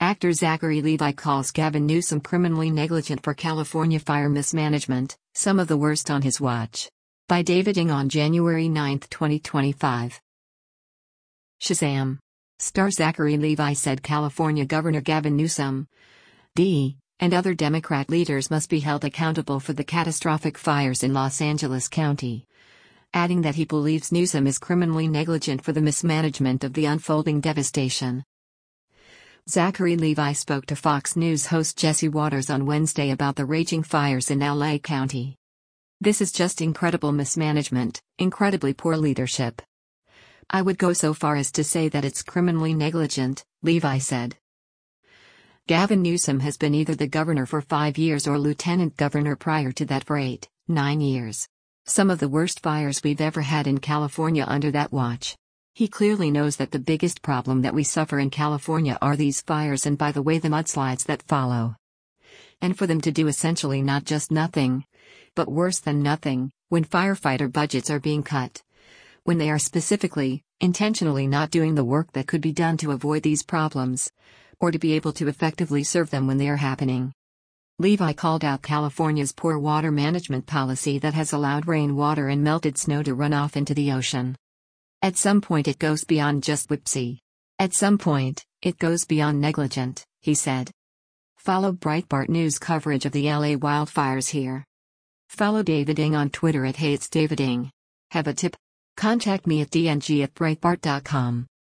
Actor Zachary Levi calls Gavin Newsom criminally negligent for California fire mismanagement, some of the worst on his watch. By David Ng on January 9, 2025. Shazam! Star Zachary Levi said California Governor Gavin Newsom, D., and other Democrat leaders must be held accountable for the catastrophic fires in Los Angeles County, adding that he believes Newsom is criminally negligent for the mismanagement of the unfolding devastation. Zachary Levi spoke to Fox News host Jesse Waters on Wednesday about the raging fires in LA County. "This is just incredible mismanagement, incredibly poor leadership. I would go so far as to say that it's criminally negligent," Levi said. Gavin Newsom has been either the governor for 5 years or lieutenant governor prior to that for 9 years. Some of the worst fires we've ever had in California under that watch. He clearly knows that the biggest problem that we suffer in California are these fires and, by the way, the mudslides that follow. And for them to do essentially not just nothing, but worse than nothing, when firefighter budgets are being cut. When they are specifically, intentionally not doing the work that could be done to avoid these problems, or to be able to effectively serve them when they are happening. Levi called out California's poor water management policy that has allowed rainwater and melted snow to run off into the ocean. "At some point it goes beyond just whipsy. At some point, it goes beyond negligent," he said. Follow Breitbart News coverage of the LA wildfires here. Follow David Ng on Twitter at @HeyIt'sDavidNg. Have a tip? Contact me at dng@breitbart.com.